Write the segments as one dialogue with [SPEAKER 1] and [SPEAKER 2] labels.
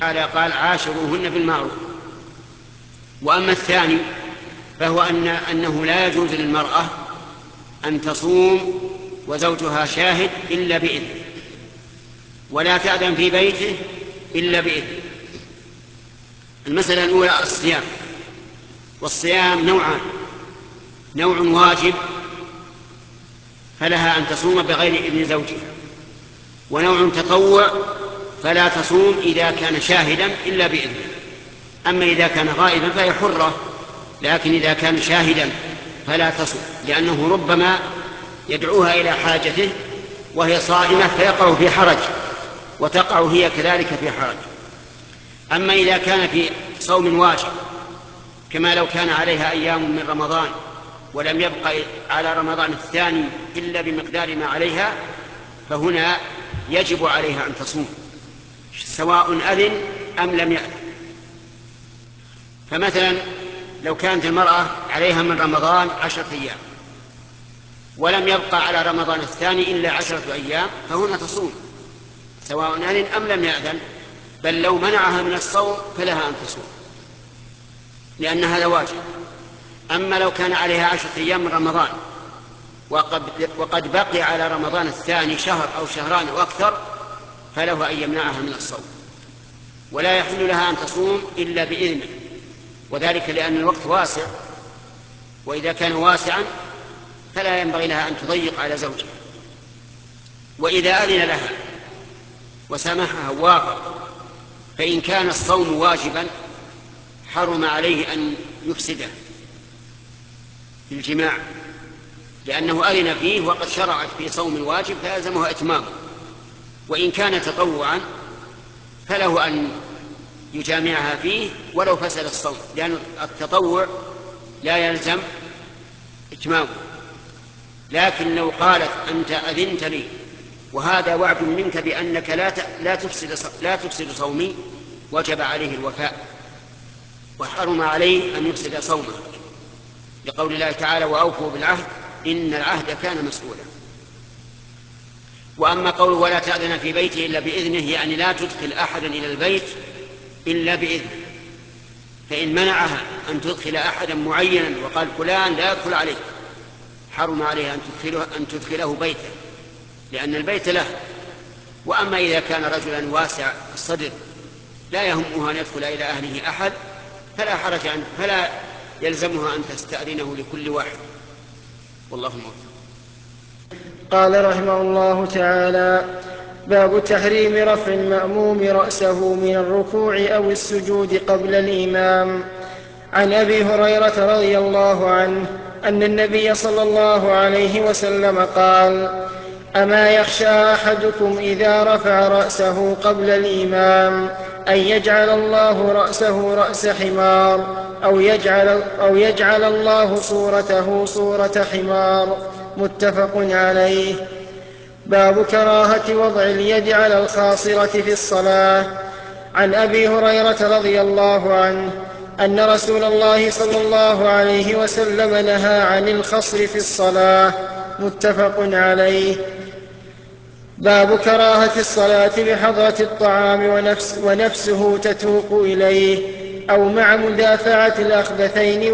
[SPEAKER 1] تعالى قال عاشروهن بالمعروف. وأما الثاني فهو أنه لا يجوز للمرأة أن تصوم وزوجها شاهد إلا بإذنه، ولا تأذن في بيته إلا بإذنه. المسألة الأولى الصيام، والصيام نوعان: نوع واجب فلها أن تصوم بغير إذن زوجها، ونوع تطوع فلا تصوم إذا كان شاهدا إلا بإذنه. أما إذا كان غائبا فهي حرة، لكن إذا كان شاهدا فلا تصوم، لأنه ربما يدعوها إلى حاجته وهي صائمة فيقع في حرج، وتقع هي كذلك في حرج. أما إذا كان في صوم واجب كما لو كان عليها أيام من رمضان ولم يبق على رمضان الثاني إلا بمقدار ما عليها، فهنا يجب عليها أن تصوم سواء أذن أم لم يأذن. فمثلا لو كانت المرأة عليها من رمضان 10 أيام ولم يبقى على رمضان الثاني إلا 10 أيام، فهنا تصوم سواء أذن أم لم يأذن، بل لو منعها من الصوم فلها أن تصوم لأن هذا واجب. أما لو كان عليها 10 أيام من رمضان وقد بقي على رمضان الثاني شهر أو شهران أو أكثر، فله أن يمنعها من الصوم، ولا يحل لها أن تصوم إلا بإذنه، وذلك لأن الوقت واسع، وإذا كان واسعا فلا ينبغي لها أن تضيق على زوجها. وإذا أذن لها وسمحها ووافق، فإن كان الصوم واجبا حرم عليه أن يفسده في الجماع، لأنه أذن فيه وقد شرعت في صوم واجب فيلزمه إتمامه. وإن كان تطوعا فله أن يجامعها فيه ولو فسد الصوم، لأن التطوع لا يلزم إتمامه. لكن لو قالت أنت أذنت لي وهذا وعد منك بأنك لا تفسد صومي، وجب عليه الوفاء، وحرم عليه أن يفسد صومه، لقول الله تعالى: وأوفوا بالعهد إن العهد كان مسؤولا. وأما قوله ولا تأذن في بيته إلا بإذنه، يعني لا تدخل أحدا إلى البيت إلا بإذنه. فإن منعها أن تدخل أحدا معينا وقال فلان لا يدخل عليك، حرم عليها أن تدخله بيته، لأن البيت له. وأما إذا كان رجلا واسع الصدر لا يهمه أن يدخل إلى أهله أحد، فلا حرج عنه، فلا يلزمها أن تستأذنه لكل واحد، والله موفق.
[SPEAKER 2] قال رحمه الله تعالى: باب تحريم رفع المأموم رأسه من الركوع أو السجود قبل الإمام. عن أبي هريرة رضي الله عنه أن النبي صلى الله عليه وسلم قال: أما يخشى أحدكم إذا رفع رأسه قبل الإمام أن يجعل الله رأسه رأس حمار أو يجعل الله صورته صورة حمار. متفق عليه. باب كراهة وضع اليد على الخاصرة في الصلاة. عن أبي هريرة رضي الله عنه أن رسول الله صلى الله عليه وسلم نهى عن الخصر في الصلاة. متفق عليه. باب كراهة الصلاة بحضرة الطعام ونفسه تتوق إليه أو مع مدافعة الأخبثين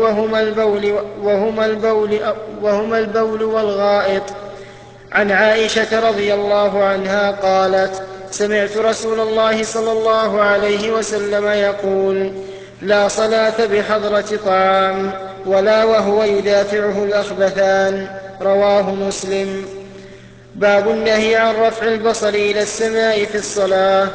[SPEAKER 2] وهما البول والغائط. عن عائشة رضي الله عنها قالت: سمعت رسول الله صلى الله عليه وسلم يقول: لا صلاة بحضرة طعام ولا وهو يدافعه الأخبثان. رواه مسلم. باب النهي عن رفع البصر إلى السماء في الصلاة.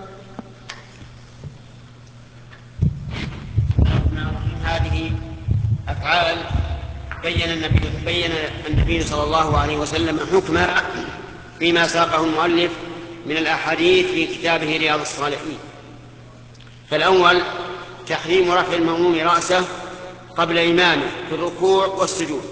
[SPEAKER 1] هذه أفعال بين النبي صلى الله عليه وسلم حكمها فيما ساقه المؤلف من الأحاديث في كتابه رياض الصالحين. فالأول تحريم رفع المأموم رأسه قبل إمامه في الركوع والسجود،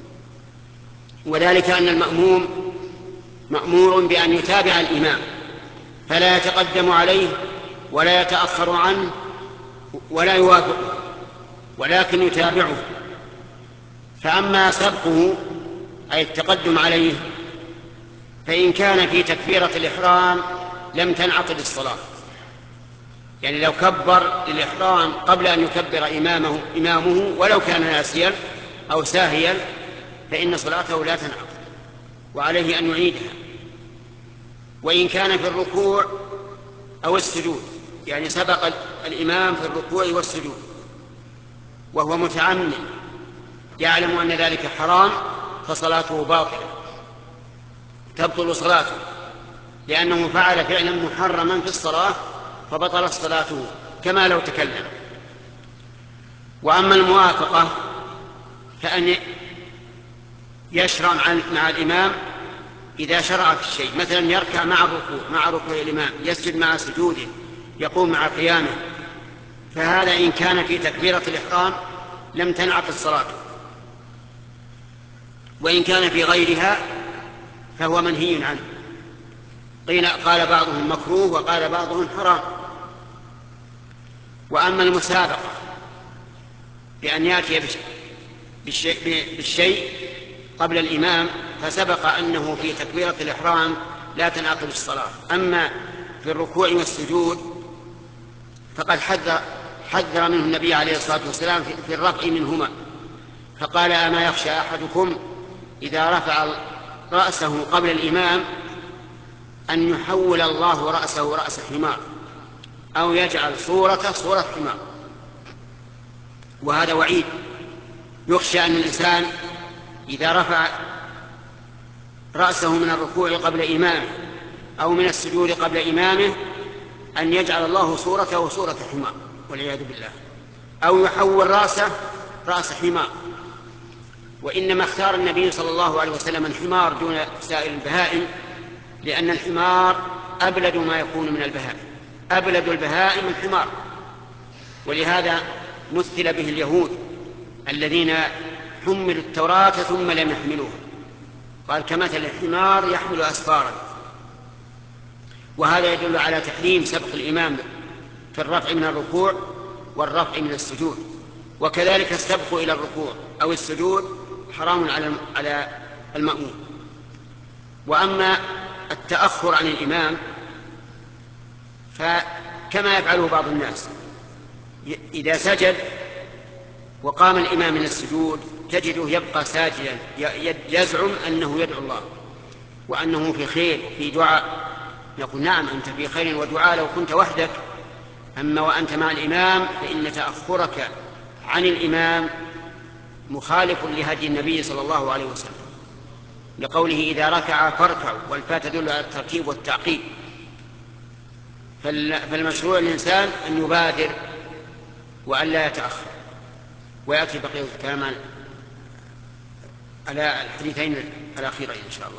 [SPEAKER 1] وذلك أن المأموم مأمور بأن يتابع الإمام، فلا يتقدم عليه ولا يتأخر عنه ولا يوافقه، ولكن يتابعه. فأما سبقه أي التقدم عليه فإن كان في تكبيرة الإحرام لم تنعقد الصلاة، يعني لو كبر للإحرام قبل أن يكبر إمامه ولو كان ناسيا أو ساهيا فإن صلاته لا تنعقد وعليه أن يعيدها. وإن كان في الركوع أو السجود، يعني سبق الإمام في الركوع والسجود وهو متعمد يعلم أن ذلك حرام فصلاته باطلة تبطل صلاته، لأنه فعل فعلا محرما في الصلاة فبطلت صلاته كما لو تكلم. وأما الموافقة فأن يشرع مع الإمام إذا شرع في الشيء، مثلا يركع مع ركوع الإمام، يسجد مع سجوده، يقوم مع قيامه، فهذا إن كان في تكبيرة الإحرام لم تنعقد صلاته، وإن كان في غيرها فهو منهي عنه. قال بعضهم مكروه وقال بعضهم حرام. وأما المسابقة بأن يأتي بالشيء قبل الإمام فسبق أنه في تكبيرة الإحرام لا تنعقد الصلاة. أما في الركوع والسجود فقد حذر منه النبي عليه الصلاة والسلام في الرفع منهما، فقال: أما يخشى أحدكم إذا رفع رأسه قبل الإمام أن يحول الله رأسه رأس حمار أو يجعل صورته صورة حمار. وهذا وعيد، يخشى أن الإنسان إذا رفع رأسه من الركوع قبل إمامه أو من السجود قبل إمامه أن يجعل الله صورته صورة حمار والعياذ بالله، أو يحول رأسه رأس حمار. وإنما اختار النبي صلى الله عليه وسلم الحمار دون سائر البهائم، لأن الحمار أبلد ما يكون من البهائم، أبلد البهائم الحمار. ولهذا مثل به اليهود الذين حملوا التوراة ثم لم يحملوها، قال: كمثل الحمار يحمل أسفارا. وهذا يدل على تحريم سبق الإمام في الرفع من الركوع والرفع من السجود، وكذلك السبق إلى الركوع أو السجود حرام على المأموم. وأما التأخر عن الإمام فكما يفعله بعض الناس، إذا سجد وقام الإمام من السجود تجده يبقى ساجدا يزعم أنه يدعو الله وأنه في خير في دعاء. نقول: نعم، أنت في خير ودعاء لو كنت وحدك، أما وأنت مع الإمام فإن تأخرك عن الإمام مخالف لهدي النبي صلى الله عليه وسلم، لقوله: إذا ركع فاركعوا، والفاء تدل على الترتيب والتعقيب. فالمشروع الإنسان أن يبادر وأن لا يتأخر. ويأتي بقية الكلام على الحديثين الأخيرين إن شاء الله.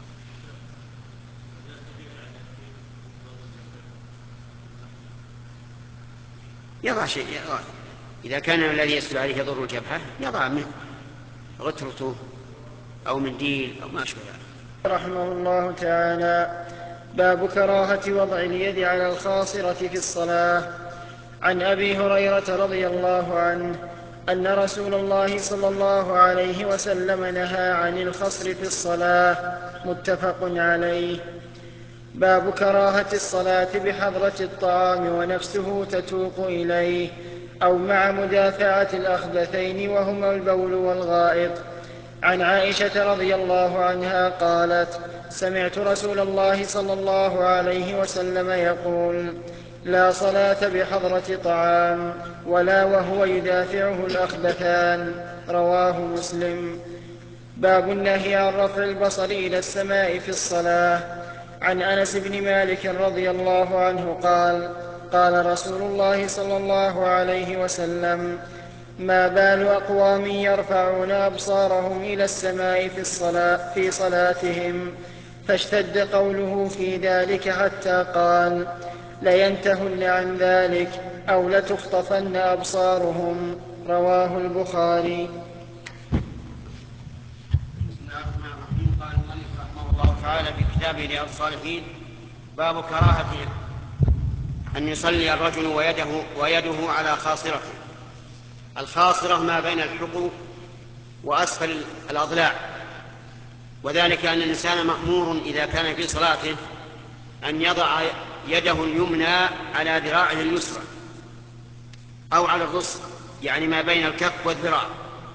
[SPEAKER 1] يضع شيء، إذا كان الذي يسجد عليه يضر الجبهة يضع منه غترته أو منديل أو ما أشبه ذلك.
[SPEAKER 2] رحمه الله تعالى: باب كراهة وضع اليد على الخاصرة في الصلاة. عن أبي هريرة رضي الله عنه أن رسول الله صلى الله عليه وسلم نهى عن الخصر في الصلاة. متفق عليه. باب كراهة الصلاة بحضرة الطعام ونفسه تتوق إليه أو مع مدافعة الأخبثين وهما البول والغائط. عن عائشة رضي الله عنها قالت: سمعت رسول الله صلى الله عليه وسلم يقول: لا صلاة بحضرة طعام ولا وهو يدافعه الأخبثان. رواه مسلم. باب النهي عن رفع البصر إلى السماء في الصلاة. عن أنس بن مالك رضي الله عنه قال: قال رسول الله صلى الله عليه وسلم: ما بال أقوام يرفعون أبصارهم إلى السماء في صلاتهم، فاشتد قوله في ذلك حتى قال: لينتهن عن ذلك أو لتخطفن أبصارهم. رواه البخاري.
[SPEAKER 1] قال المؤلف رحمه الله تعالى في كتابه رياض الصالحين: باب كراهة أن يصلي الرجل ويده على خاصرته. الخاصرة ما بين الحقوق وأسفل الأضلاع، وذلك أن الإنسان مأمور إذا كان في صلاته أن يضع يده اليمنى على ذراعه اليسرى أو على الرسغ، يعني ما بين الكف والذراع،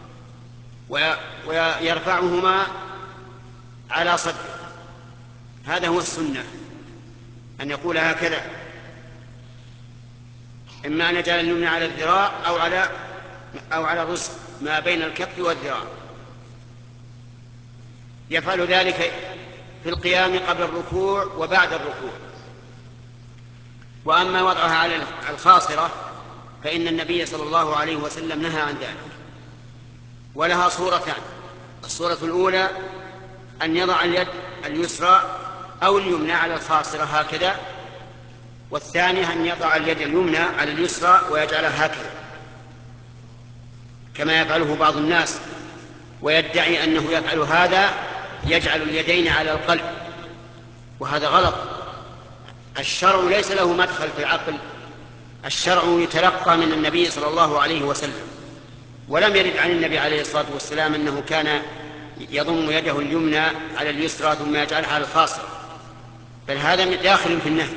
[SPEAKER 1] ويرفعهما على صدره. هذا هو السنة، أن يقول هكذا، إما أن يجعل اليمنى على الذراع أو على الرسغ ما بين الكف والذراع. يفعل ذلك في القيام قبل الركوع وبعد الركوع. وأما وضعها على الخاصرة فإن النبي صلى الله عليه وسلم نهى عن ذلك، ولها صورتان: الصورة الأولى أن يضع اليد اليسرى أو اليمنى على الخاصرة هكذا، والثانية أن يضع اليد اليمنى على اليسرى ويجعلها هكذا كما يفعله بعض الناس، ويدعي أنه يفعل هذا يجعل اليدين على القلب، وهذا غلط. الشرع ليس له مدخل في العقل، الشرع يتلقى من النبي صلى الله عليه وسلم، ولم يرد عن النبي عليه الصلاة والسلام أنه كان يضم يده اليمنى على اليسرى ثم يجعلها على الخاصرة، بل هذا داخل في النهي.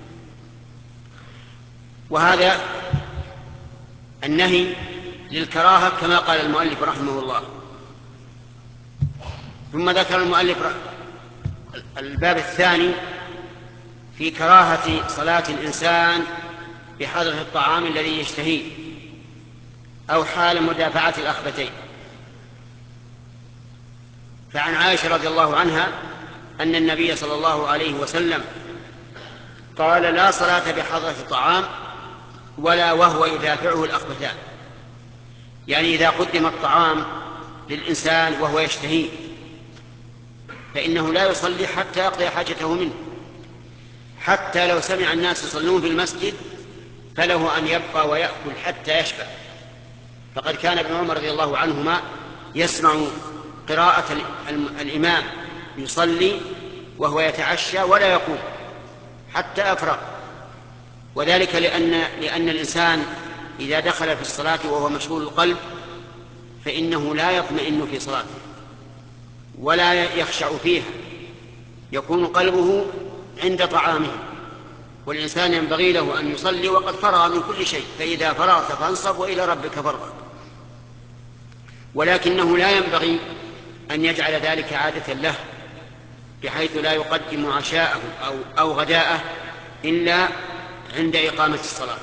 [SPEAKER 1] وهذا النهي للكراهة كما قال المؤلف رحمه الله. ثم ذكر المؤلف الباب الثاني في كراهة صلاة الإنسان بحضرة الطعام الذي يشتهيه أو حال مدافعة الأخبثين. فعن عائشة رضي الله عنها أن النبي صلى الله عليه وسلم قال: لا صلاة بحضرة طعام ولا وهو يدافعه الأخبثان، يعني إذا قدم الطعام للإنسان وهو يشتهيه فإنه لا يصلي حتى يقضي حاجته منه، حتى لو سمع الناس يصلون في المسجد فله أن يبقى ويأكل حتى يشبع. فقد كان ابن عمر رضي الله عنهما يسمع قراءة الإمام يصلي وهو يتعشى ولا يقوم حتى أفرغ، وذلك لأن الإنسان إذا دخل في الصلاة وهو مشغول القلب فإنه لا يطمئن في صلاته ولا يخشع فيها، يكون قلبه عند طعامه. والإنسان ينبغي له أن يصلي وقد فرغ من كل شيء، فإذا فرغت فانصب وإلى ربك فارغب. ولكنه لا ينبغي أن يجعل ذلك عادة له، بحيث لا يقدم عشاءه أو غداءه إلا عند إقامة الصلاة.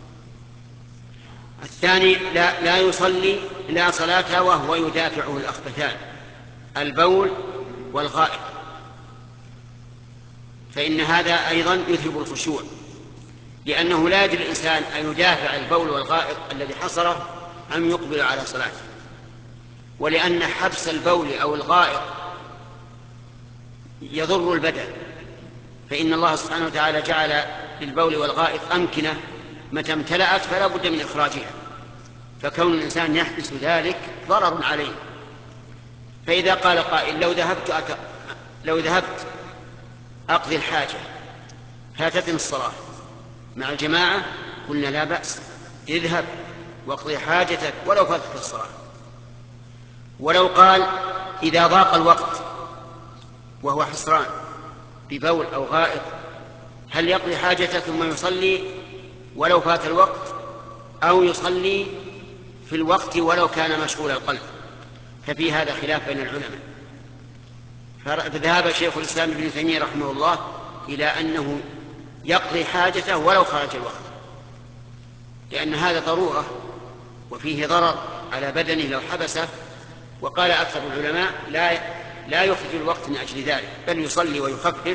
[SPEAKER 1] الثاني لا يصلي لا صلاة وهو يدافعه الأخبثان، البول والغائط، فإن هذا أيضا يذهب الخشوع، لأنه لا يجري الإنسان أن يدافع البول والغائط الذي حصره أن يقبل على صلاته، ولأن حبس البول أو الغائط يضر البدن، فإن الله سبحانه وتعالى جعل للبول والغائط أمكنة متى امتلأت فلا بد من إخراجها، فكون الإنسان يحبس ذلك ضرر عليه. فإذا قال قائل: لو ذهبت أقضي الحاجة فاتتني الصلاة مع الجماعة، قلنا: لا بأس، اذهب واقضي حاجتك ولو فاتت الصلاة. ولو قال: إذا ضاق الوقت وهو حسران ببول أو غائط، هل يقضي حاجته ثم يصلي ولو فات الوقت، أو يصلي في الوقت ولو كان مشغول القلب؟ ففي هذا خلاف بين العلماء. فذهب شيخ الإسلام ابن تيمية رحمه الله إلى أنه يقضي حاجته ولو خرج الوقت، لأن هذا ضرورة وفيه ضرر على بدنه لو حبسه. وقال أكثر العلماء: لا يخرج الوقت من أجل ذلك، بل يصلي ويخفف،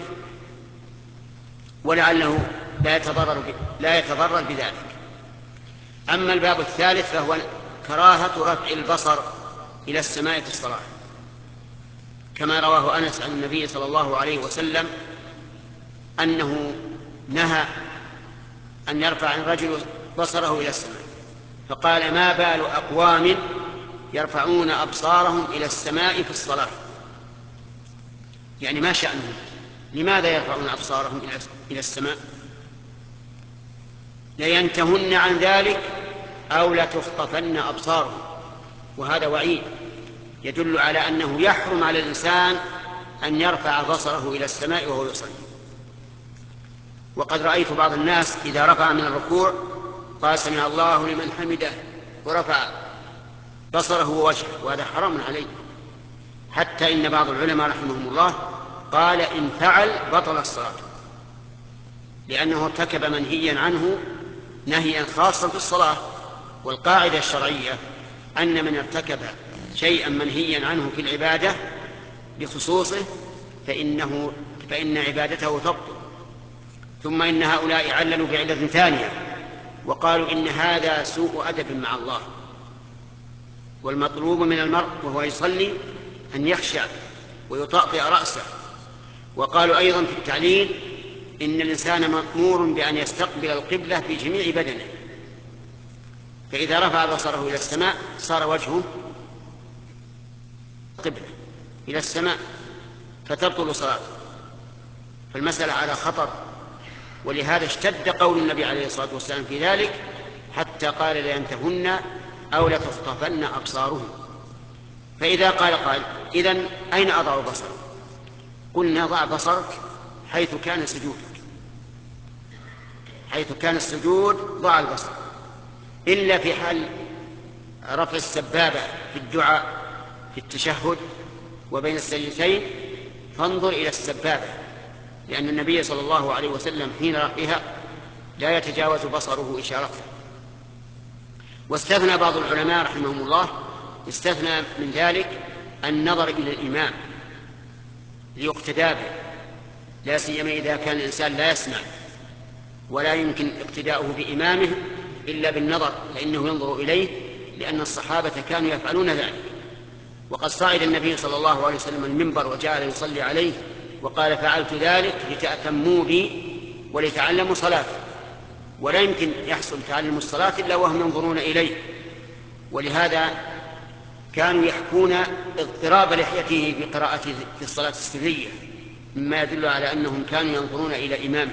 [SPEAKER 1] ولعله لا يتضرر بذلك. أما الباب الثالث فهو كراهة رفع البصر إلى السماء في الصلاة، كما رواه أنس عن النبي صلى الله عليه وسلم أنه نهى أن يرفع الرجل بصره إلى السماء، فقال: ما بال أقوام يرفعون أبصارهم إلى السماء في الصلاة، يعني ما شأنهم؟ لماذا يرفعون أبصارهم إلى السماء؟ لينتهن عن ذلك أو لتخطفن أبصارهم. وهذا وعيد يدل على أنه يحرم على الإنسان أن يرفع بصره إلى السماء وهو يصلي. وقد رأيت بعض الناس إذا رفع من الركوع قال سمع الله لمن حمده ورفع بصره ووجهه، وهذا حرام عليه. حتى إن بعض العلماء رحمهم الله قال إن فعل بطل الصلاة، لأنه ارتكب منهيا عنه نهيا خاصا في الصلاة. والقاعدة الشرعية أن من ارتكب شيئا منهيا عنه في العبادة بخصوصه فإن عبادته تبطل. ثم إن هؤلاء عللوا بعلة ثانية وقالوا إن هذا سوء أدب مع الله، والمطلوب من المرء وهو يصلي أن يخشع ويطأطئ رأسه. وقالوا أيضا في التعليل إن الإنسان مأمور بأن يستقبل القبلة في جميع بدنه، فإذا رفع بصره إلى السماء صار وجهه قبلة إلى السماء فتبطل صلاته. فالمسألة على خطر، ولهذا اشتد قول النبي عليه الصلاة والسلام في ذلك حتى قال لينتهن أو لتخطفن أبصارهم. فإذا قال إذن أين أضع بصرك؟ قلنا ضع بصرك حيث كان سجودك، حيث كان السجود ضع البصر، إلا في حال رفع السبابة في الدعاء في التشهد وبين السجدتين فانظر إلى السبابة، لأن النبي صلى الله عليه وسلم حين رفعها لا يتجاوز بصره إشارته. واستثنى بعض العلماء رحمهم الله استثنى من ذلك النظر إلى الإمام ليقتدى به، لا سيما إذا كان الإنسان لا يسمع ولا يمكن اقتداؤه بإمامه إلا بالنظر، فإنه ينظر إليه، لأن الصحابة كانوا يفعلون ذلك. وقد صعد النبي صلى الله عليه وسلم المنبر وجعل يصلي عليه وقال فعلت ذلك لتأتموا بي ولتعلموا صلاتي، ولا يمكن يحصل تعلم الصلاة إلا وهم ينظرون إليه. ولهذا كانوا يحكون اضطراب لحيته بقراءته في الصلاة السرية، مما يدل على أنهم كانوا ينظرون إلى إمامه.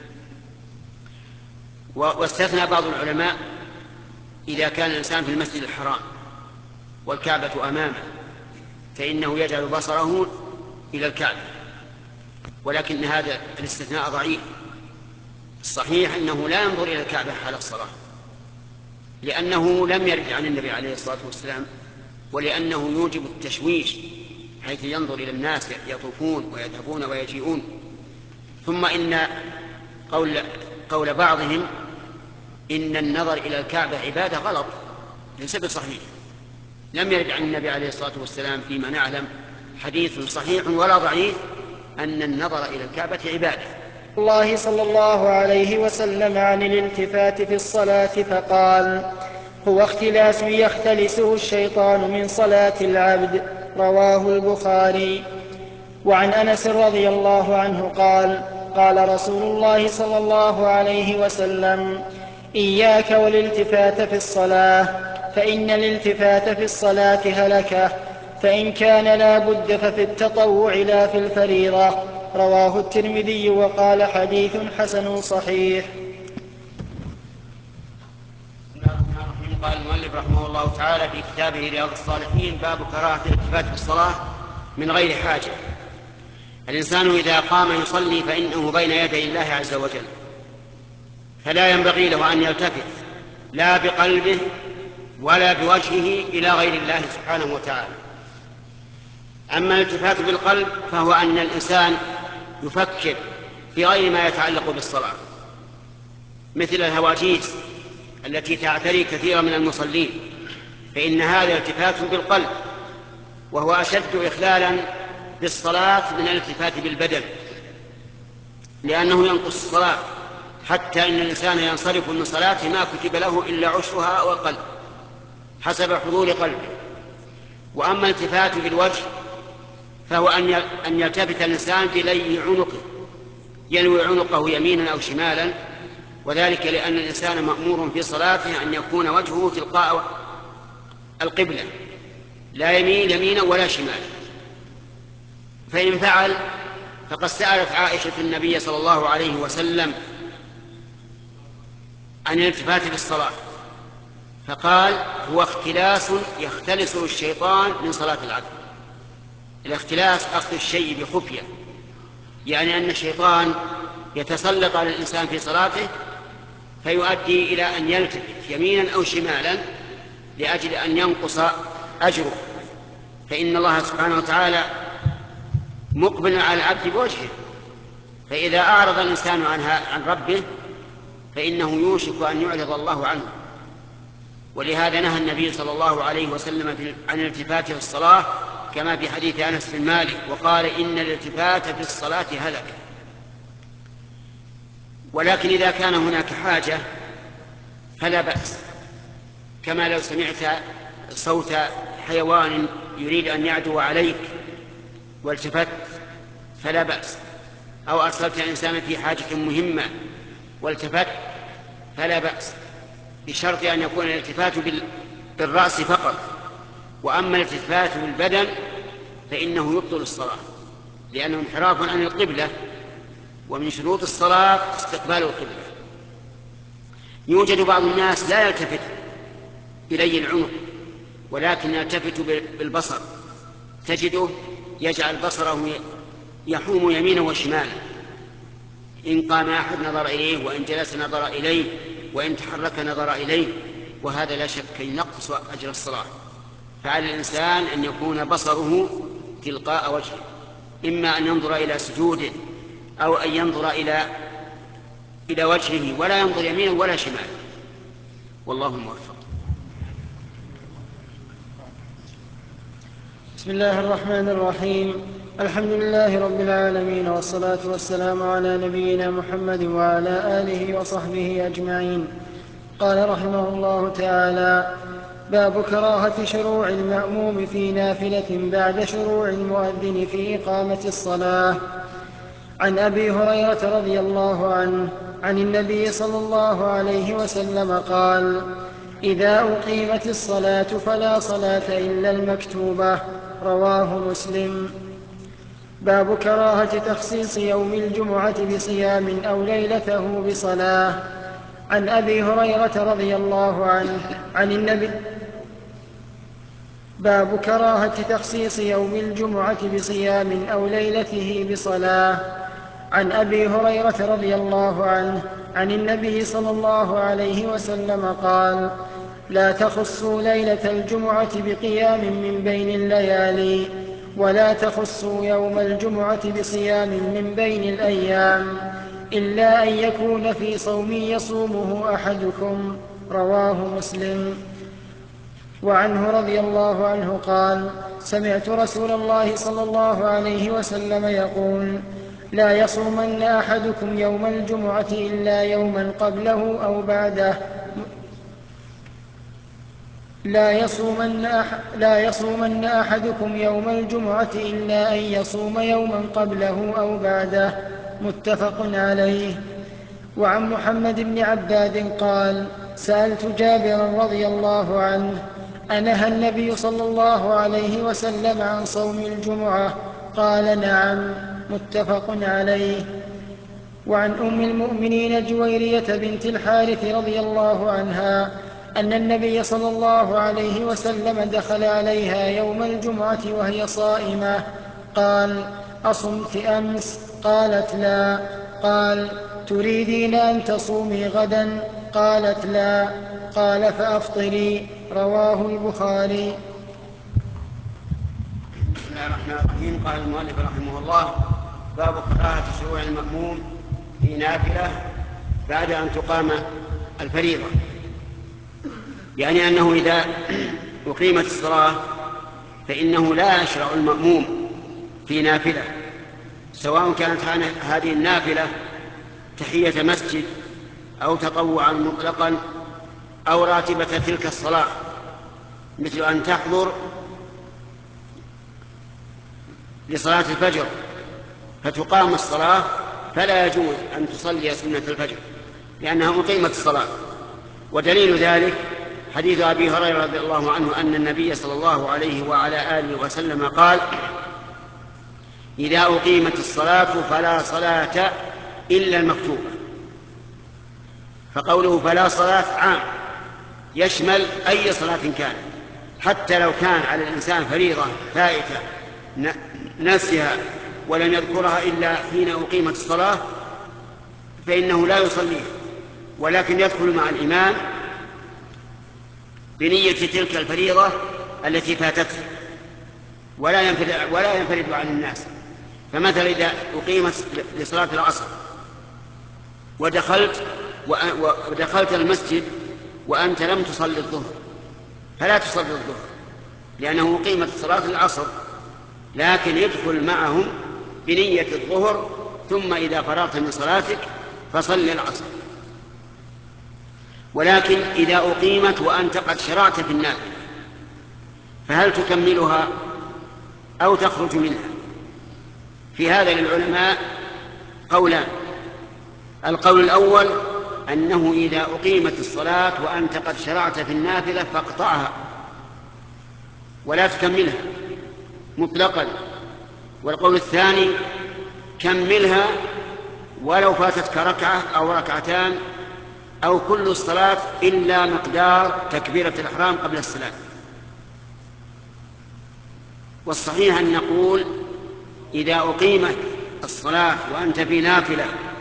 [SPEAKER 1] واستثنى بعض العلماء إذا كان الإنسان في المسجد الحرام والكعبة أمامه فإنه يجعل بصره إلى الكعبة، ولكن هذا الاستثناء ضعيف. الصحيح أنه لا ينظر إلى الكعبة حال الصلاة، لأنه لم يرد عن النبي عليه الصلاة والسلام، ولأنه يوجب التشويش حيث ينظر إلى الناس يطوفون ويذهبون ويجيئون. ثم إن قول بعضهم إن النظر إلى الكعبة عبادة غلط ليس بصحيح، لم يرد عن النبي عليه الصلاة والسلام فيما نعلم حديث صحيح ولا ضعيف أن النظر إلى الكعبة عبادة.
[SPEAKER 2] الله صلى الله عليه وسلم عن الالتفات في الصلاة فقال هو اختلاس يختلسه الشيطان من صلاة العبد، رواه البخاري. وعن أنس رضي الله عنه قال قال رسول الله صلى الله عليه وسلم إياك والالتفات في الصلاة، فإن الالتفات في الصلاة هلكة، فإن كان لا بد ففي التطوع لا في الفريضة، رواه الترمذي وقال حديث حسن صحيح.
[SPEAKER 1] قال المؤلف رحمه الله تعالى في كتابه رياض الصالحين باب كراهة الالتفات في الصلاة من غير حاجة. الإنسان إذا قام يصلي فإنه بين يدي الله عز وجل، فلا ينبغي له أن يلتفت لا بقلبه ولا بوجهه إلى غير الله سبحانه وتعالى. أما الالتفات بالقلب فهو أن الإنسان يفكر في غير ما يتعلق بالصلاة، مثل الهواجيس التي تعتري كثيرا من المصلين، فإن هذا التفات بالقلب، وهو أشد إخلالا بالصلاة من الالتفات بالبدن، لأنه ينقص الصلاة، حتى إن الإنسان ينصرف من صلاته ما كتب له إلا عشرها أو أقل حسب حضور قلبه. وأما الالتفات بالوجه فهو أن يلتفت الإنسان بلي عنقه، ينوي عنقه يمينا أو شمالا، وذلك لأن الإنسان مأمور في صلاته أن يكون وجهه تلقاء القبلة، لا يمين يمينا ولا شمالا. فإن فعل فقد سألت عائشة النبي صلى الله عليه وسلم عن الالتفات في الصلاة فقال هو اختلاس يختلسه الشيطان من صلاة العبد. الاختلاس أخذ الشيء بخفية، يعني أن الشيطان يتسلط على الإنسان في صلاته فيؤدي إلى أن يلتفت يمينا أو شمالا لأجل أن ينقص أجره، فإن الله سبحانه وتعالى مقبل على العبد بوجهه، فإذا أعرض الإنسان عن ربه فإنه يوشك أن يعرض الله عنه. ولهذا نهى النبي صلى الله عليه وسلم عن الالتفات في الصلاة كما في حديث أنس بن مالك، وقال إن الالتفات في الصلاة هلك. ولكن إذا كان هناك حاجة فلا بأس، كما لو سمعت صوت حيوان يريد أن يعدو عليك والتفت فلا بأس، أو أرسلت إنسانا في حاجة مهمة والتفت فلا بأس، بشرط أن يكون الالتفات بالرأس فقط. وأما الالتفات بالبدن فإنه يبطل الصلاة، لأنه انحراف عن القبلة، ومن شروط الصلاة استقبال القبلة. يوجد بعض الناس لا يلتفت إلي العنق ولكن يلتفت بالبصر، تجده يجعل بصره يحوم يمينا وشمالا، إن قام أحد نظر إليه، وإن جلس نظر إليه، وإن تحرك نظر إليه، وهذا لا شك ينقص أجر الصلاة. فعلى الإنسان أن يكون بصره تلقاء وجهه، إما أن ينظر إلى سجوده أو أن ينظر إلى وجهه ولا ينظر يمينا ولا شمالا، والله موفق.
[SPEAKER 2] بسم الله الرحمن الرحيم. الحمد لله رب العالمين، والصلاة والسلام على نبينا محمد وعلى آله وصحبه أجمعين. قال رحمه الله تعالى: باب كراهة شروع المأموم في نافلة بعد شروع المؤذن في إقامة الصلاة. عن أبي هريرة رضي الله عنه عن النبي صلى الله عليه وسلم قال: إذا أقيمت الصلاة فلا صلاة إلا المكتوبة. رواه مسلم. باب كراهة تخصيص يوم الجمعة بصيام أو ليلته بصلاة. عن أبي هريرة رضي الله عنه عن النبي باب كراهة تخصيص يوم الجمعة بصيام أو ليلته بصلاة. عن أبي هريرة رضي الله عنه عن النبي صلى الله عليه وسلم قال: لا تخصوا ليلة الجمعة بقيام من بين الليالي، ولا تخصوا يوم الجمعة بصيام من بين الأيام، إلا أن يكون في صوم يصومه أحدكم. رواه مسلم. وعنه رضي الله عنه قال: سمعت رسول الله صلى الله عليه وسلم يقول: لا يصومن أحدكم يوم الجمعة إلا يوما قبله أو بعده. لا يصومن أحدكم يوم الجمعة إلا أن يصوم يوما قبله أو بعده. متفق عليه. وعن محمد بن عباد قال: سألت جابرا رضي الله عنه: أنهى النبي صلى الله عليه وسلم عن صوم الجمعة؟ قال: نعم. متفق عليه. وعن أم المؤمنين جويرية بنت الحارث رضي الله عنها أن النبي صلى الله عليه وسلم دخل عليها يوم الجمعة وهي صائمة. قال: أصمت أمس؟ قالت: لا. قال: تريدين أن تصومي غدا؟ قالت: لا. قال: فأفطري. رواه البخاري.
[SPEAKER 1] بسم الله الرحمن الرحيم. قال المؤلف رحمه الله: باب كراهة شروع المأموم في نافلة بعد أن تقام الفريضة، يعني أنه إذا أقيمت الصلاة فإنه لا يشرع المأموم في نافلة، سواء كانت هذه النافلة تحية مسجد أو تطوعا مطلقا أو راتبة تلك الصلاة، مثل أن تحضر لصلاة الفجر فتقام الصلاة فلا يجوز أن تصلي سنة الفجر لأنها أقيمت الصلاة. ودليل ذلك حديث أبي هريرة رضي الله عنه أن النبي صلى الله عليه وعلى آله وسلم قال: إذا أقيمت الصلاة فلا صلاة إلا المكتوبة. فقوله فلا صلاة عام يشمل أي صلاة كان، حتى لو كان على الإنسان فريضة فائتة نسيها ولم يذكرها إلا حين أقيمت الصلاة فإنه لا يصليها، ولكن يدخل مع الإمام بنية تلك الفريضة التي فاتته، ولا ينفرد عن الناس. فمثلا إذا أقيمت لصلاة العصر ودخلت المسجد وأنت لم تصلي الظهر، فلا تصلي الظهر لأنه أقيمت صلاة العصر، لكن يدخل معهم بنية الظهر، ثم إذا فرغت من صلاتك فصل العصر. ولكن إذا أقيمت وأنت قد شرعت في النافلة، فهل تكملها أو تخرج منها؟ في هذا للعلماء قولان. القول الأول أنه إذا أقيمت الصلاة وأنت قد شرعت في النافلة فاقطعها ولا تكملها مطلقا. والقول الثاني كملها ولو فاتتك ركعة أو ركعتان أو كل الصلاة إلا مقدار تكبيرة الإحرام قبل السلام. والصحيح أن نقول إذا أقيمت الصلاة وأنت في نافلة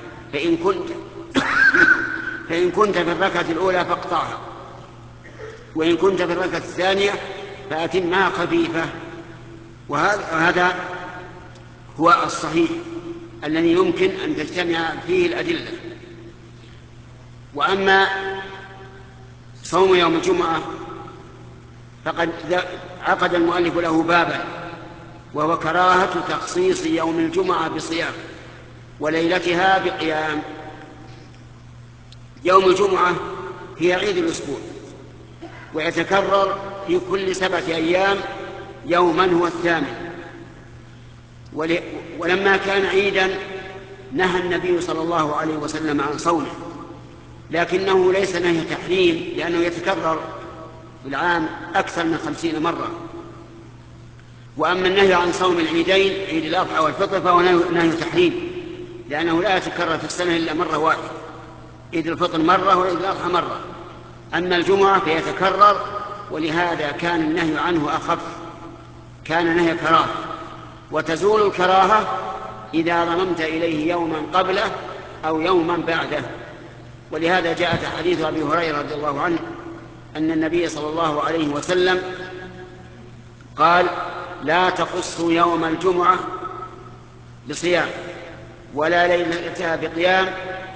[SPEAKER 1] فإن كنت في الركعة الأولى فاقطعها، وإن كنت في الركعة الثانية فأتمها خفيفة. وهذا هو الصحيح الذي يمكن أن تجتمع فيه الأدلة. وأما صوم يوم الجمعة فقد عقد المؤلف له بابا، وهو كراهة تخصيص يوم الجمعة بصيام وليلتها بقيام. يوم الجمعة هي عيد الأسبوع، ويتكرر في كل 7 أيام يوما هو الثامن. ولما كان عيدا نهى النبي صلى الله عليه وسلم عن صومه، لكنه ليس نهي تحريم، لأنه يتكرر في العام أكثر من 50 مرة. وأما النهي عن صوم العيدين عيد الأضحى والفطر فهو نهي تحريم، لأنه لا يتكرر في السنة إلا مرة واحدة، عيد الفطر مرة وعيد الأضحى مرة. أما الجمعة فيتكرر، ولهذا كان النهي عنه أخف، كان نهي كراهة. وتزول الكراهة إذا ضممت إليه يوما قبله أو يوما بعده. ولهذا جاءت حديث أبي هريرة رضي الله عنه أن النبي صلى الله عليه وسلم قال: لا تخصوا يوم الجمعة بصيام ولا ليلتها بقيام،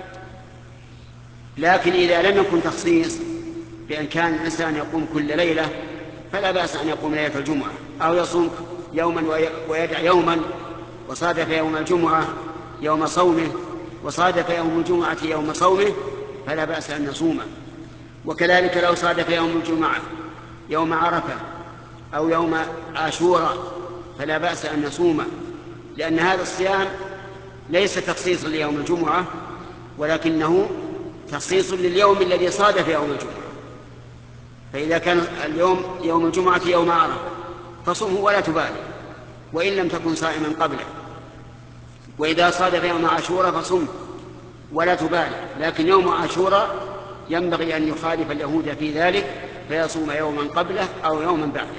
[SPEAKER 1] لكن إذا لم يكن تخصيص بأن كان الإنسان يقوم كل ليلة فلا بأس أن يقوم ليلة الجمعة، أو يصوم يوما ويدع يوما، وصادف يوم الجمعة يوم صومه وصادف يوم الجمعة يوم صومه فلا بأس أن يصومه. وكذلك لو صادف يوم الجمعة يوم عرفة أو يوم عاشوراء فلا بأس أن يصومه، لأن هذا الصيام ليس تخصيصا ليوم الجمعة، ولكنه تخصيص لليوم الذي صادف يوم الجمعة. فإذا كان اليوم يوم الجمعة يوم عرفة فصمه ولا تبالي، وإن لم تكن صائما قبله. وإذا صادف يوم عاشوراء فصمه ولا تبالي، لكن يوم عاشوراء ينبغي أن يخالف اليهود في ذلك فيصوم يوما قبله أو يوما بعده.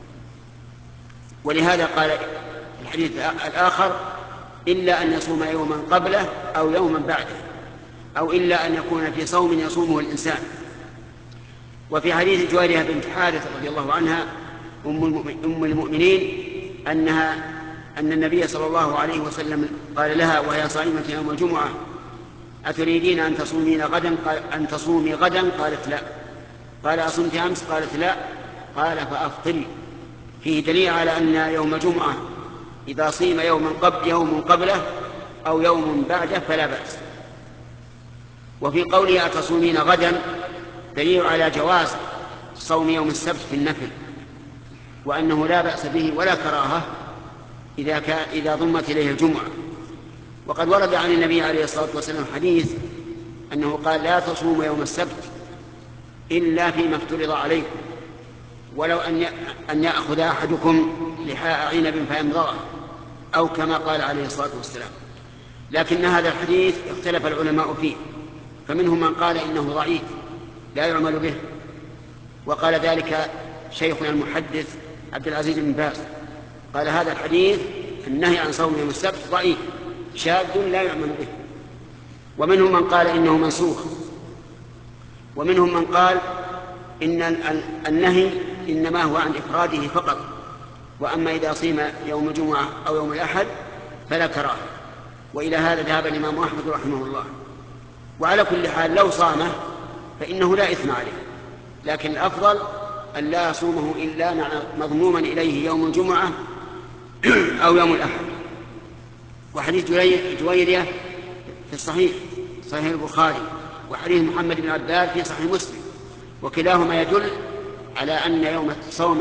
[SPEAKER 1] ولهذا قال الحديث الآخر: إلا أن يصوم يوما قبله أو يوما بعده، أو إلا أن يكون في صوم يصومه الإنسان. وفي حديث جويرية بنت حارث رضي الله عنها أم المؤمنين أن النبي صلى الله عليه وسلم قال لها وهي صائمة يوم الجمعة: أتريدين أن تصومي غدا؟ قالت لا. قال: أصمت أمس؟ قالت لا. قال: فأفطري. فيه دليل على أن يوم الجمعة إذا صيم يوم قبله أو يوم بعده فلا بأس. وفي قوله أتصومين غدا دليل على جواز صوم يوم السبت في النفل، وأنه لا بأس به ولا كراهة إذا ضمت إليه الجمعة. وقد ورد عن النبي عليه الصلاة والسلام حديث أنه قال: لا تصوموا يوم السبت إلا فيما افترض عليكم، ولو أن يأخذ أحدكم لحاء عنب فيمضغه، أو كما قال عليه الصلاة والسلام. لكن هذا الحديث اختلف العلماء فيه، فمنهم من قال إنه ضعيف لا يعمل به، وقال ذلك شيخنا المحدث عبد العزيز بن باز، قال هذا الحديث النهي عن صوم يوم السبت ضعيف شاذ لا يعمل به. ومنهم من قال إنه منسوخ، ومنهم من قال إن النهي إنما هو عن إفراده فقط، وأما إذا صيم يوم الجمعة أو يوم الأحد فلا كراهة. وإلى هذا ذهب الإمام أحمد رحمه الله. وعلى كل حال لو صامه فإنه لا إثم عليه، لكن الأفضل أن لا يصومه إلا مضموما إليه يوم الجمعة أو يوم الأحد. وحديث جويرية في الصحيح البخاري، وحديث محمد بن عباد في صحيح مسلم، وكلاهما يدل على أن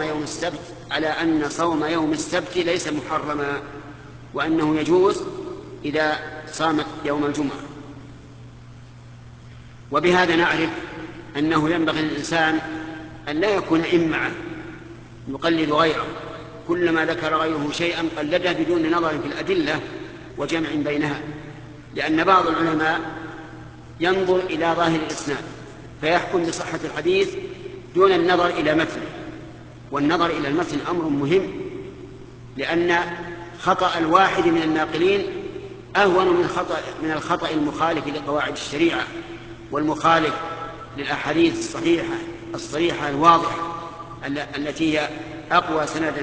[SPEAKER 1] صوم يوم السبت ليس محرما، وأنه يجوز إذا صامت يوم الجمعة. وبهذا نعرف أنه ينبغي للإنسان أن لا يكون إمعة يقلد غيره، كلما ذكر غيره شيئا قلده بدون نظر في الأدلة وجمع بينها، لأن بعض العلماء ينظر إلى ظاهر الإسناد فيحكم بصحة الحديث دون النظر إلى متنه. والنظر إلى المتن أمر مهم، لأن خطأ الواحد من الناقلين أهون من الخطأ المخالف لقواعد الشريعة والمخالف للأحاديث الصحيحة الواضحة التي هي أقوى سندا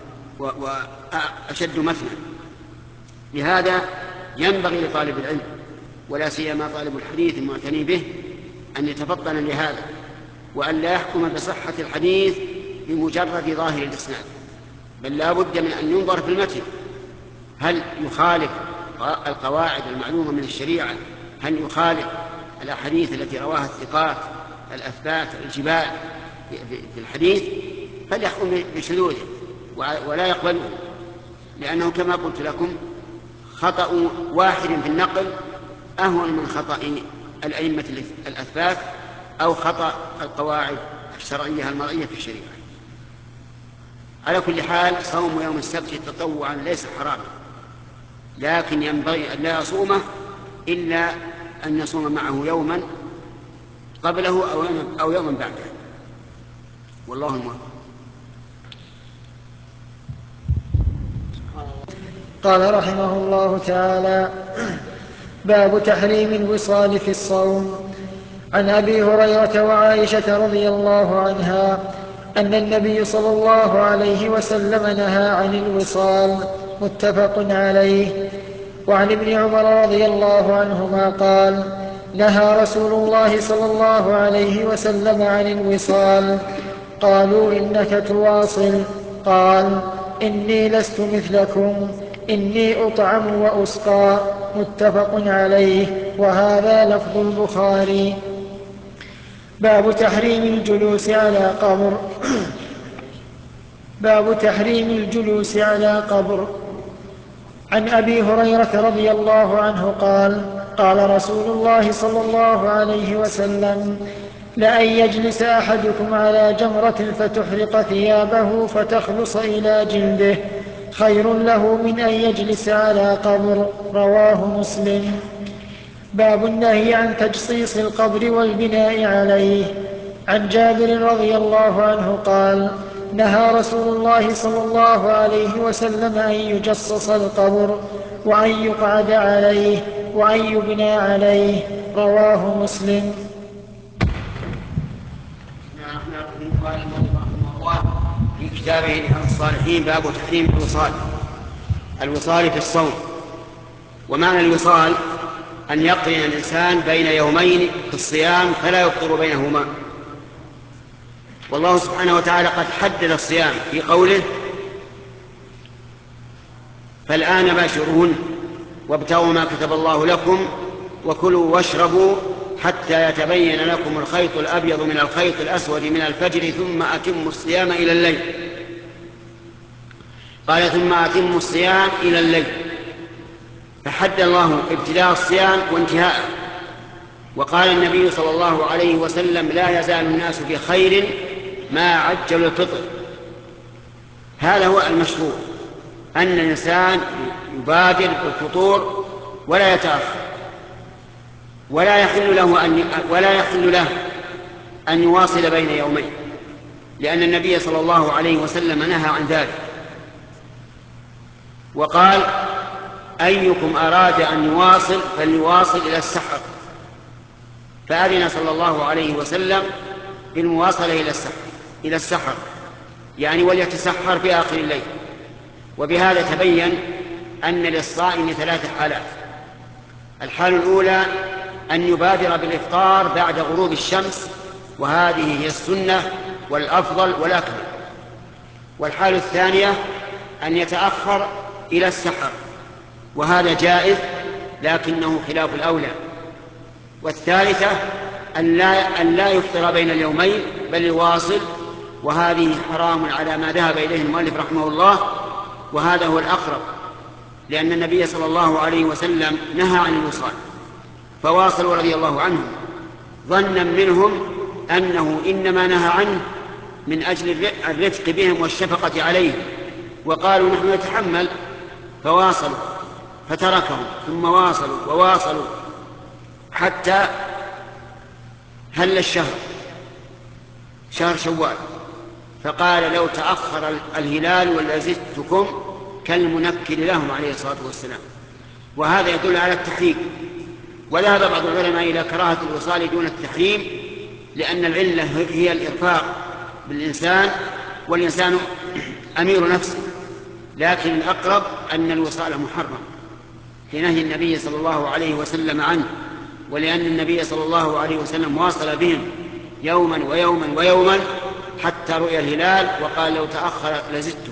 [SPEAKER 1] وأشد مثلا. لهذا ينبغي لطالب العلم ولا سيما طالب الحديث المعتني به أن يتفطن لهذا، وأن لا يحكم بصحة الحديث بمجرد ظاهر الإسناد، بل لا بد من أن ينظر في المتن، هل يخالف القواعد المعلومة من الشريعة، هل يخالف الأحاديث التي رواها الثقات الأثبات الجبال في الحديث، فليحكم بشذوذه ولا يقبله، لأنه كما قلت لكم خطأ واحد في النقل أهون من خطأ الأئمة الأثبات أو خطأ القواعد الشرعية المرئية في الشريعة. على كل حال صوم يوم السبت تطوعا ليس حراما، لكن ينبغي أن لا يصومه إلا أن يصوم معه يوما قبله أو يوما بعده، والله الموفق.
[SPEAKER 2] قال رحمه الله تعالى: باب تحريم الوصال في الصوم. عن أبي هريرة وعائشة رضي الله عنها أن النبي صلى الله عليه وسلم نهى عن الوصال، متفق عليه. وعن ابن عمر رضي الله عنهما قال: نهى رسول الله صلى الله عليه وسلم عن الوصال. قالوا: إنك تواصل؟ قال: إني لست مثلكم، إني أطعم وأسقى، متفق عليه، وهذا لفظ البخاري. باب تحريم الجلوس على قبر. باب تحريم الجلوس على قبر. عن أبي هريرة رضي الله عنه قال: قال رسول الله صلى الله عليه وسلم: لأن يجلس أحدكم على جمرة فتحرق ثيابه فتخلص إلى جلده خير له من أن يجلس على قبر. رواه مسلم. باب النهي عن تجصيص القبر والبناء عليه. عن جابر رضي الله عنه قال: نهى رسول الله صلى الله عليه وسلم أن يجصص القبر وأن يقعد عليه وأن يبنى عليه. رواه مسلم.
[SPEAKER 1] قال المؤلف رحمه الله في كتابه رياض الصالحين: باب تحريم الوصال في الصوم. ومعنى الوصال أن يقرن الإنسان بين يومين في الصيام فلا يفطر بينهما. والله سبحانه وتعالى قد حدد الصيام في قوله: فالآن باشرون وابتغوا ما كتب الله لكم وكلوا واشربوا حتى يتبين لكم الخيط الأبيض من الخيط الأسود من الفجر ثم أتموا الصيام إلى الليل. قال: ثم أتموا الصيام إلى الليل، فحد الله ابتداء الصيام وانتهاءه. وقال النبي صلى الله عليه وسلم: لا يزال الناس بخير ما عجلوا الفطر. هذا هو المشروع، أن الإنسان يبادر بالفطور ولا يتأخر، ولا يحل له أن يواصل بين يومين، لأن النبي صلى الله عليه وسلم نهى عن ذلك، وقال: أيكم أراد أن يواصل فليواصل إلى السحر، فأذن صلى الله عليه وسلم بالمواصلة إلى السحر، يعني وليتسحر في آخر الليل. وبهذا تبين أن للصائم 3 حالات. الحال الأولى أن يبادر بالإفطار بعد غروب الشمس، وهذه هي السنة والأفضل والأكمل. والحال الثانية أن يتأخر إلى السحر، وهذا جائز لكنه خلاف الأولى. والثالثة أن لا يفطر بين اليومين بل يواصل، وهذه حرام على ما ذهب إليه المؤلف رحمه الله، وهذا هو الأقرب، لأن النبي صلى الله عليه وسلم نهى عن الوصال فواصلوا رضي الله عنهم، ظنا منهم أنه إنما نهى عنه من أجل الرفق بهم والشفقة عليهم، وقالوا نحن نتحمل، فواصلوا فتركهم، ثم واصلوا وواصلوا حتى هل الشهر، شهر شوال، فقال لو تأخر الهلال ولزدتكم كالمنكر لهم عليه الصلاة والسلام. وهذا يدل على التحريم. وذهب بعض العلماء إلى كراهة الوصال دون التحريم، لأن العلة هي الإرفاق بالإنسان، والإنسان أمير نفسه، لكن الأقرب أن الوصال محرم لنهي النبي صلى الله عليه وسلم عنه، ولأن النبي صلى الله عليه وسلم واصل بهم يوما ويوما ويوما حتى رؤي الهلال، وقال لو تأخر لزدته.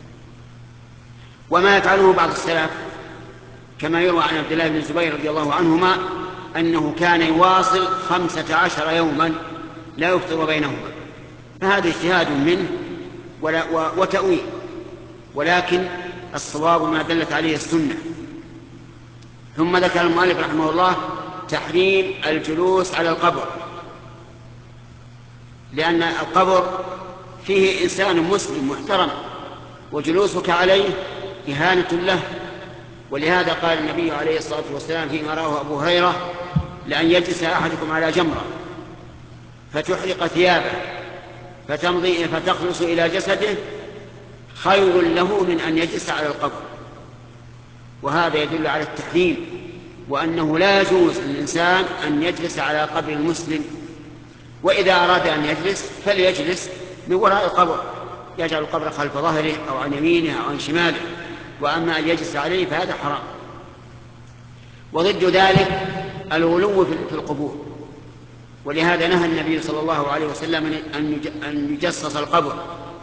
[SPEAKER 1] وما يفعله بعض السلف كما يروى عن عبد الله بن الزبير رضي الله عنهما أنه كان يواصل 15 يوما لا يفطر بينهما، فهذا اجتهاد منه وتأويل، ولكن الصواب ما دلت عليه السنة. ثم ذكر المؤلف رحمه الله تحريم الجلوس على القبر، لأن القبر فيه إنسان مسلم محترم، وجلوسك عليه إهانة له. ولهذا قال النبي عليه الصلاة والسلام فيما رواه أبو هريرة: لأن يجلس أحدكم على جمرة فتحرق ثيابه فتمضي فتخلص إلى جسده خير له من أن يجلس على القبر. وهذا يدل على التحريم، وأنه لا يجوز للإنسان أن يجلس على قبر المسلم، وإذا أراد أن يجلس فليجلس من وراء القبر، يجعل القبر خلف ظهره أو عن يمينه أو عن شماله، وأما أن يجلس عليه فهذا حرام. وضد ذلك الغلو في القبور، ولهذا نهى النبي صلى الله عليه وسلم أن يجصص القبر،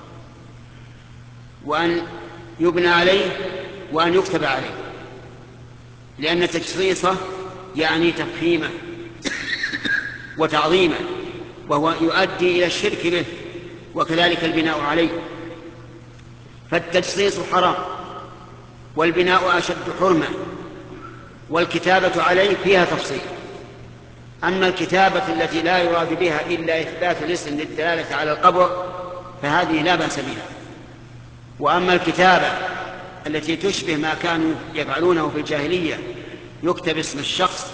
[SPEAKER 1] وأن يبنى عليه، وأن يكتب عليه، لأن تجصيصه يعني تفخيمه وتعظيمه، وهو يؤدي إلى الشرك به، وكذلك البناء عليه. فالتجصيص حرام، والبناء أشد حرمة، والكتابة عليه فيها تفصيل. أما الكتابة التي لا يراد بها إلا إثبات الاسم للدلالة على القبر فهذه لا بأس بها. وأما الكتابة التي تشبه ما كانوا يفعلونه في الجاهلية، يكتب اسم الشخص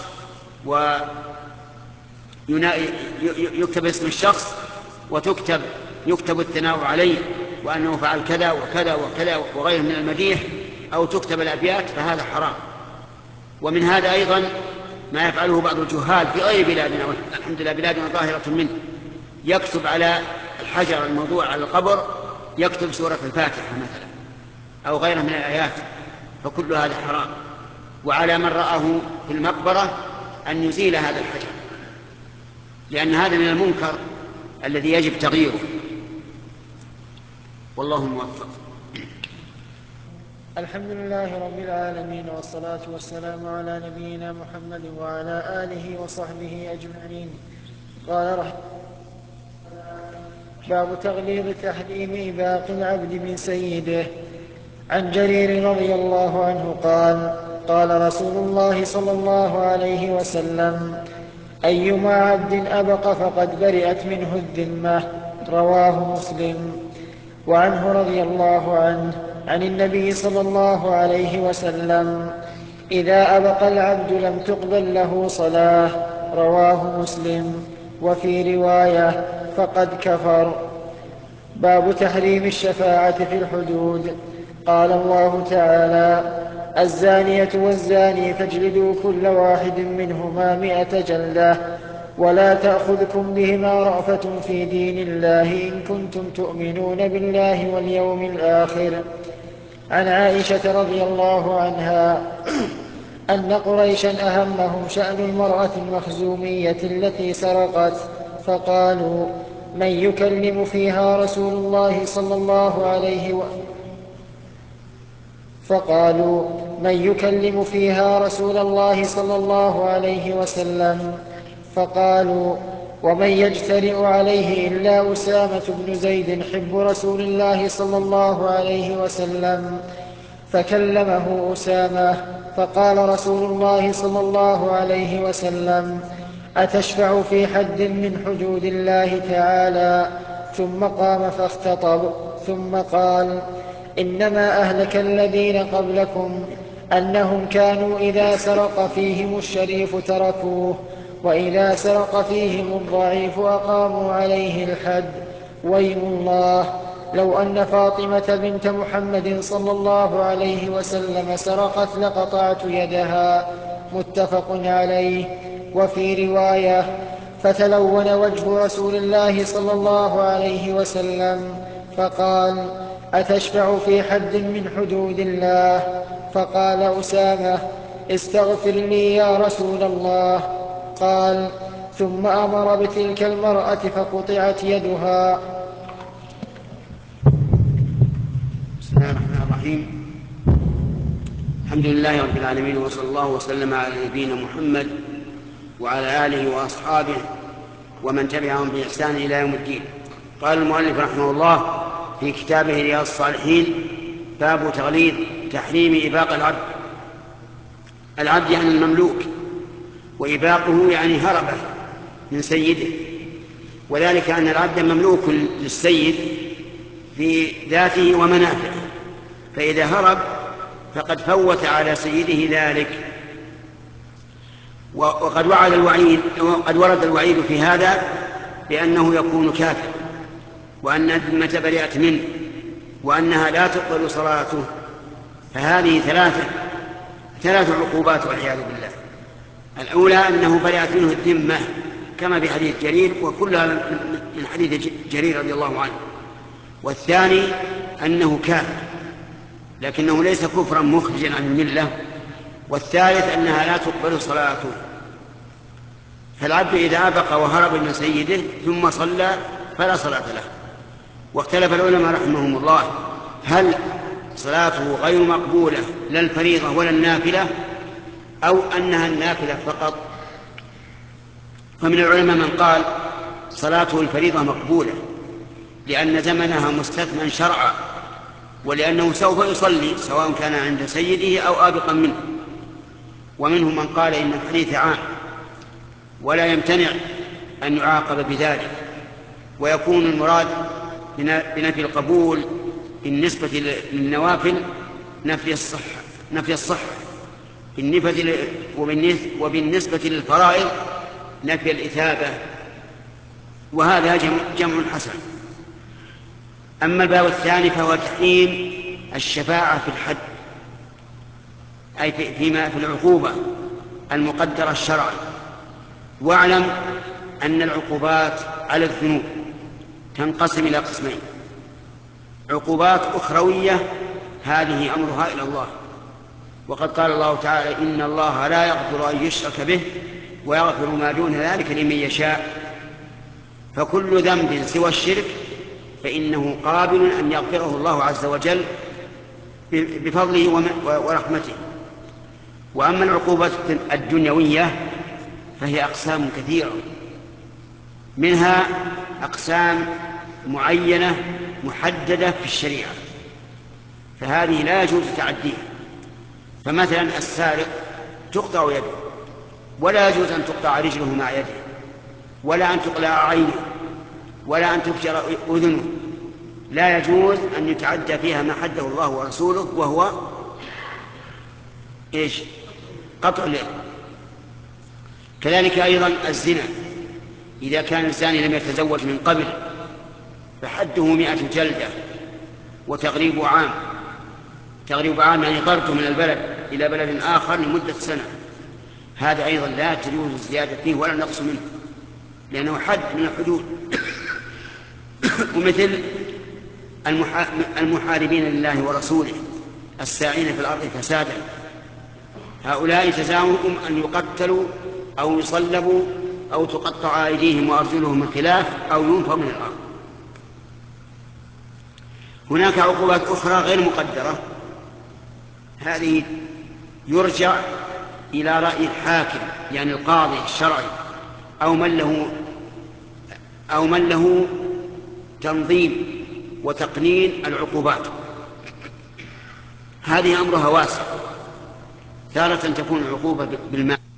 [SPEAKER 1] يكتب اسم الشخص يكتب الثناء عليه وأنه فعل كذا وكذا وكذا وغيره من المديح، أو تكتب الأبيات، فهذا حرام. ومن هذا أيضا ما يفعله بعض الجهال في غير بلادنا، الحمد لله بلادنا ظاهرة منه، يكتب على الحجر الموضوع على القبر يكتب سورة الفاتحة مثلا أو غيرها من الآيات، فكل هذا حرام. وعلى من رآه في المقبرة أن يزيل هذا الحجر، لأن هذا من المنكر الذي يجب تغييره، والله موفق.
[SPEAKER 2] الحمد لله رب العالمين، والصلاة والسلام على نبينا محمد وعلى آله وصحبه أجمعين. قال رحمه باب تغليظ تحريم إباق العبد من سيده. عن جرير رضي الله عنه قال: قال رسول الله صلى الله عليه وسلم: أيما عبد أبق فقد برئت منه الذمة. رواه مسلم. وعنه رضي الله عنه عن النبي صلى الله عليه وسلم: إذا أبق العبد لم تقبل له صلاة. رواه مسلم. وفي رواية: فقد كفر. باب تحريم الشفاعة في الحدود. قال الله تعالى: الزانية والزاني فاجلدوا كل واحد منهما 100 جلدة ولا تأخذكم بهما رأفة في دين الله إن كنتم تؤمنون بالله واليوم الآخر. عن عائشة رضي الله عنها أن قريشا أهمهم شأن المرأة المخزومية التي سرقت، فقالوا من يكلم فيها رسول الله صلى الله عليه وسلم فقالوا ومن يجترئ عليه إلا أسامة بن زيد حب رسول الله صلى الله عليه وسلم. فكلمه أسامة فقال رسول الله صلى الله عليه وسلم أتشفع في حد من حدود الله تعالى؟ ثم قام فاختطب ثم قال إنما أهلك الذين قبلكم أنهم كانوا إذا سرق فيهم الشريف تركوه وإذا سرق فيهم الضعيف أقاموا عليه الحد. ويم الله لو أن فاطمة بنت محمد صلى الله عليه وسلم سرقت لقطعت يدها. متفق عليه. وفي رواية فتلون وجه رسول الله صلى الله عليه وسلم فقال أتشفع في حد من حدود الله؟ فقال أسامة استغفر لي يا رسول الله. قال ثم أمر بتلك المرأة فقطعت يدها.
[SPEAKER 1] بسم الله الرحمن الرحيم. الحمد لله رب العالمين، وصلى الله وسلم على نبينا محمد وعلى آله وأصحابه ومن تبعهم بإحسان إلى يوم الدين. قال المؤلف رحمه الله في كتابه رياض الصالحين: باب تغليظ تحريم إباق العبد. العبد يعني المملوك، وإباقه يعني هربه من سيده، وذلك أن العبد مملوك للسيد في ذاته ومنافعه، فإذا هرب فقد فوت على سيده ذلك. وقد ورد الوعيد في هذا بأنه يكون كافر، وأن الذمة برئت منه، وأنها لا تقبل صلاته. فهذه ثلاث عقوبات والعياذ بالله. الأولى أنه برئت منه الذمة كما في حديث جرير، وكلها من حديث جرير رضي الله عنه. والثاني أنه كافر لكنه ليس كفرا مخرجا عن الملة. والثالث أنها لا تقبل صلاته. فالعبد إذا أبق وهرب من سيده ثم صلى فلا صلاة له. واختلف العلماء رحمهم الله هل صلاته غير مقبولة لا الفريضة ولا النافلة، أو أنها النافلة فقط. فمن العلماء من قال صلاته الفريضة مقبولة لأن زمنها مستثنى شرعا، ولأنه سوف يصلي سواء كان عند سيده أو آبقا منه. ومنهم من قال إن الحديث عام ولا يمتنع أن يعاقب بذلك، ويكون المراد بنفي القبول بالنسبة للنوافل نفي الصحة، وبالنسبة للفرائض نفي الإثابة، وهذا جمع حسن. أما الباب الثاني فهو تحريم الشفاعة في الحد، أي فيما في العقوبة المقدرة شرعا. واعلم أن العقوبات على الذنوب تنقسم إلى قسمين: عقوبات أخروية هذه أمرها إلى الله، وقد قال الله تعالى إن الله لا يغفر أن يشرك به ويغفر ما دون ذلك لمن يشاء. فكل ذنب سوى الشرك فإنه قابل أن يغفره الله عز وجل بفضله ورحمته. وأما العقوبات الدنيوية فهي أقسام كثيرة، منها أقسام معينة محددة في الشريعة، فهذه لا يجوز تعديها. فمثلا السارق تقطع يده، ولا يجوز أن تقطع رجله مع يده، ولا أن تقلع عينه، ولا أن تفجر أذنه. لا يجوز أن يتعدى فيها ما حده الله ورسوله، وهو قطع اليد. كذلك أيضا الزنا، إذا كان الزاني لم يتزوج من قبل فحده 100 جلدة وتغريب عام. تغريب عام يعني طرده من البلد إلى بلد آخر لمدة سنة، هذا أيضا لا تجوز الزيادة فيه ولا النقص منه، لأنه حد من الحدود. ومثل المحاربين لله ورسوله الساعين في الأرض فسادا، هؤلاء جزاؤهم أن يقتلوا أو يصلبوا أو تقطع أيديهم وأرجلهم من خلاف أو ينفوا من الأرض. هناك عقوبات أخرى غير مقدرة، هذه يرجع إلى رأي الحاكم يعني القاضي الشرعي أو من له تنظيم وتقنين العقوبات. هذه أمرها واسع، تارة تكون العقوبة بالمال